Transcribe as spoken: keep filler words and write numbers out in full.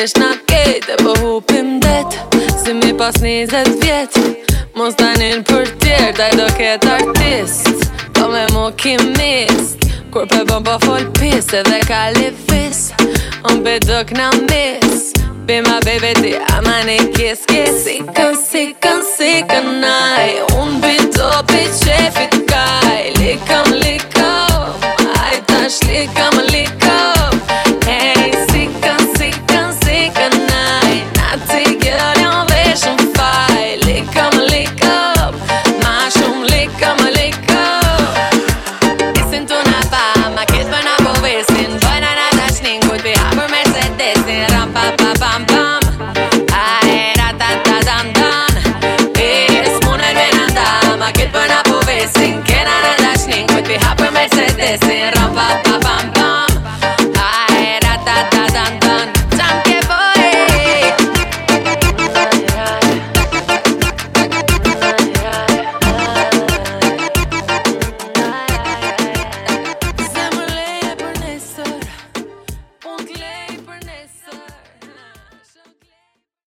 thjesht na kejt e po hupim det. Si mi pas njëzet vjet, mos tanin për tjerë, daj do ket artist, po me mu kimist. Kur pe bom po fol pis edhe ka levis, on be do kna mis. Be my baby ti ama ne kiss kiss. Sikën, sikën, sikën aj, unë bito pi qefit kaj. Likëm, likëm, aj tash likëm,